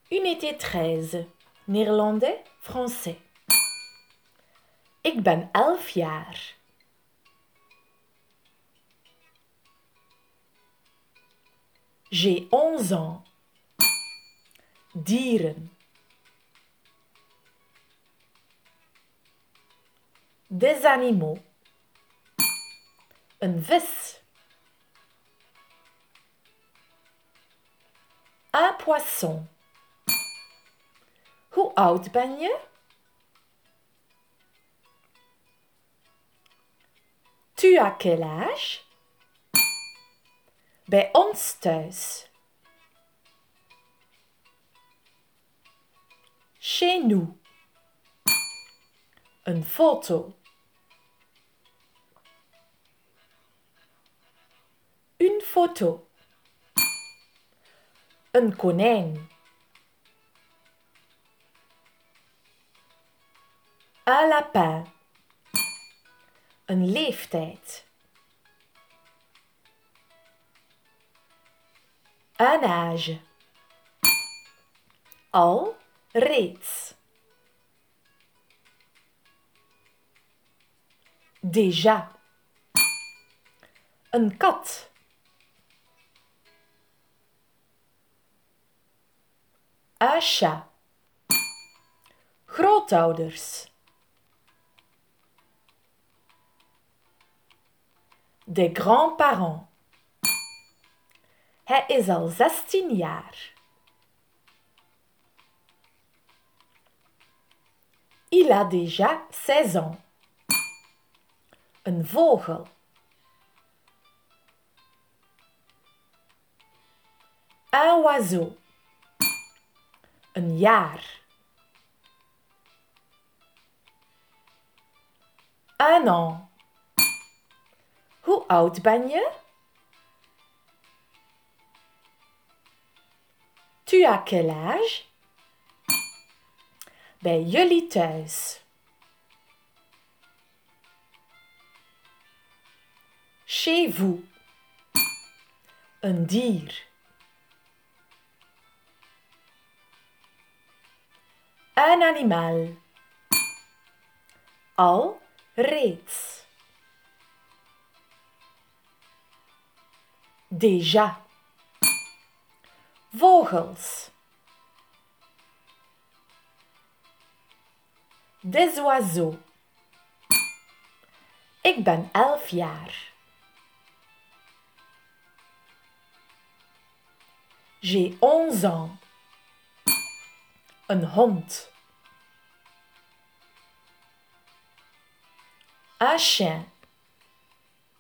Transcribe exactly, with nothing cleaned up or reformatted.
Unité treize. Néerlandais, français. Ik ben elf jaar. J'ai onze ans. Dieren. Des animaux. Een vis. Un poisson. Hoe oud ben je? Tu as quel âge? Bij ons thuis. Chez nous. Een foto. Une photo. Een konijn. Un lapin. Een leeftijd. Un âge. Al, reeds. Déjà. Een kat. Un chat. Grootouders. Des grands-parents. Hij is al zestien jaar. Il a déjà seize ans. Een vogel. Un oiseau. Een jaar. Un an. Hoe oud ben je? Tu as quel âge? Bij jullie thuis. Chez vous. Een dier. Un animal. Al, reeds. Déjà. Vogels. Des oiseaux. Ik ben elf jaar. J'ai onze ans. Een hond. Un chien.